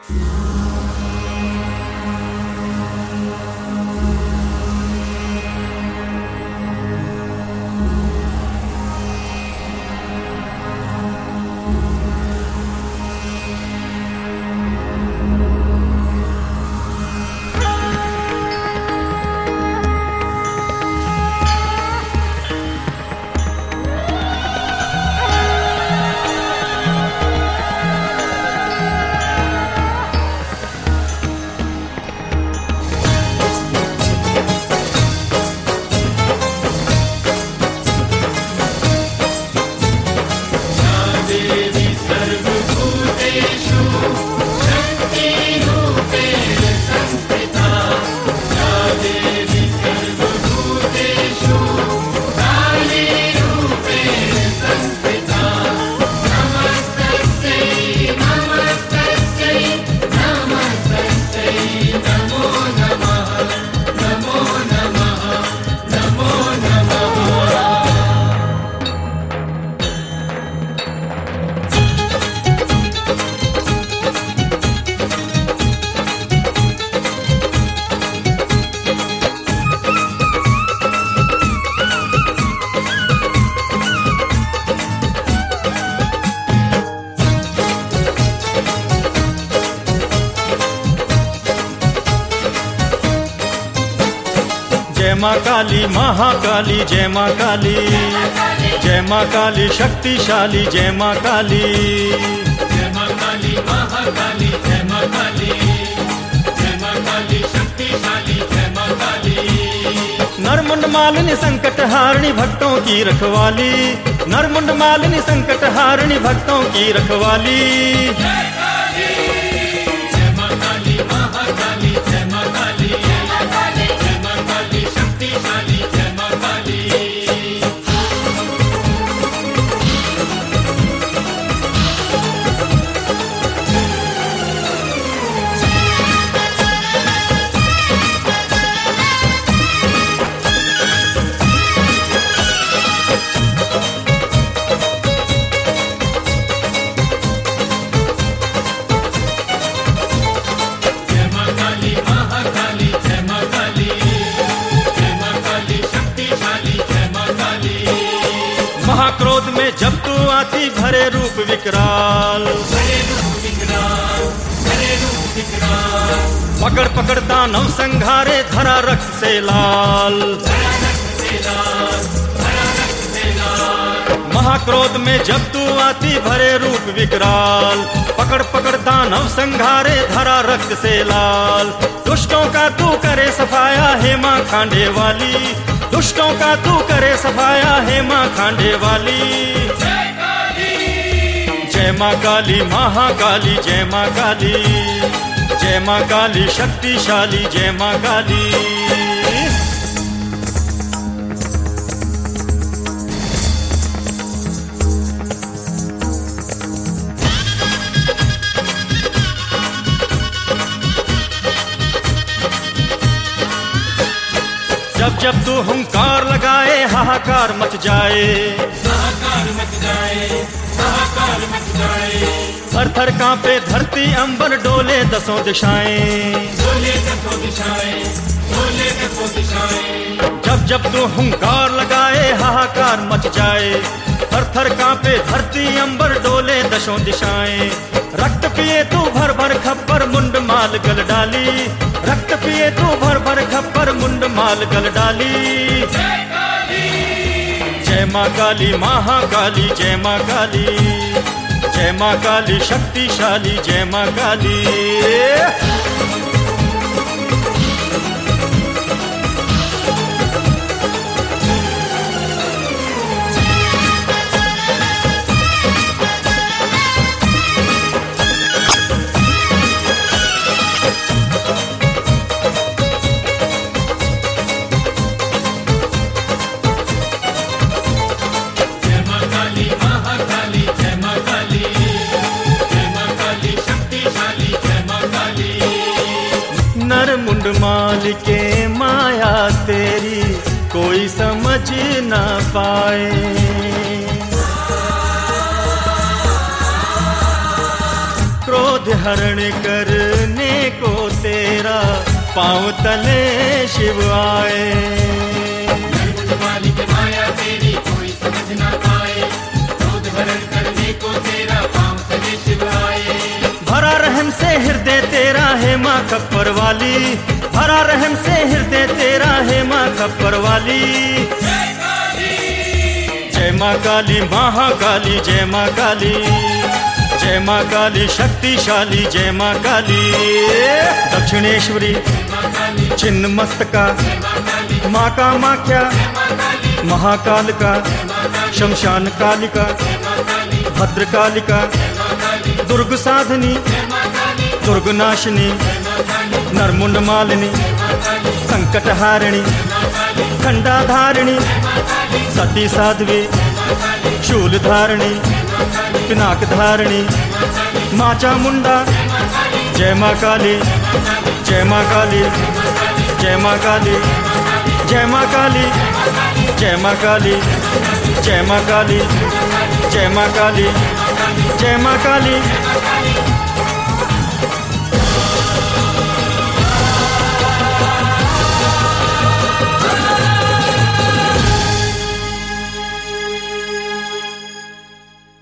जय माँ काली महाकाली जय माँ काली, जय माँ काली शक्तिशाली जय माँ काली, जय माँ काली महाकाली जय माँ काली, जय माँ काली शक्तिशाली जय माँ काली। नरमुंड मालिनी संकट हारिणी भक्तों की रखवाली, नरमुंड मालिनी संकट हारिणी भक्तों की रखवाली। जय माँ काली महाकाली जय माँ काली, जय माँ काली शक्तिशाली जय माँ काली। महाक्रोध में जब तू आती भरे रूप विकराल, पकड़ पकड़ दानव संघारे धरा रक्त से लाल। महाक्रोध में जब तू आती भरे रूप विकराल, पकड़ पकड़ दानव संघारे धरा रक्त से लाल। दुष्टों का तू करे सफाया हे माँ खांडे वाली, दुष्टों का तू करे सफाया हे माँ खांडे वाली। जय माँ काली महाकाली जय माँ काली, जय माँ काली शक्तिशाली जय माँ काली। जब जब तू हुंकार लगाए हाहाकार मच जाए, हाहाकार मच जाए, हाहाकार मच जाए। थर थर कांपे धरती अंबर डोले दसों दिशाएं, डोले दसों दिशाएं, डोले दसों दिशाएं। जब जब तू हुंकार लगाए हाहाकार मच जाए, थर थर कांपे धरती अंबर डोले दसों दिशाएं। रक्त पिए तू भर भर खप्पर मुंड माल गल डाली, रक्त पिए तू भर भर खप्पर मुंड माल गल डाली। जय माँ काली महाकाली जय माँ काली, जय माँ काली शक्तिशाली जय माँ काली। नर मुंड माल के माया तेरी कोई समझ ना पाए, क्रोध हरण करने को तेरा पांव तले शिव आए। निर्गुण वाली की माया तेरी कोई समझ ना पाए, क्रोध हरण करने को तेरा पांव तले शिव आए। भरा रहम से हृदय तेरा है माँ खप्पर वाली, भरा रहम से हृदय तेरा है माँ खप्पर वाली। जय माँ काली महाकाली, जय माँ काली, जय माँ काली शक्तिशाली, जय माँ काली। दक्षिणेश्वरी चिन्ह मस्तका, माँ का माख्या, महाकालिका, शमशान कालिका, भद्रकालिका, दुर्ग साधनी, दुर्ग नाशिनी, नरमुंड मालिनी, संकट हारिणी, खंडाधारिणी, सती साध्वी, शूल धारिणी, पिनाक धारिणी, माँ चामुंडा। जय माँ काली, जय माँ काली, जय माँ काली, जय माँ काली, जय माँ काली, जय माँ काली, जय माँ काली, जय माँ काली।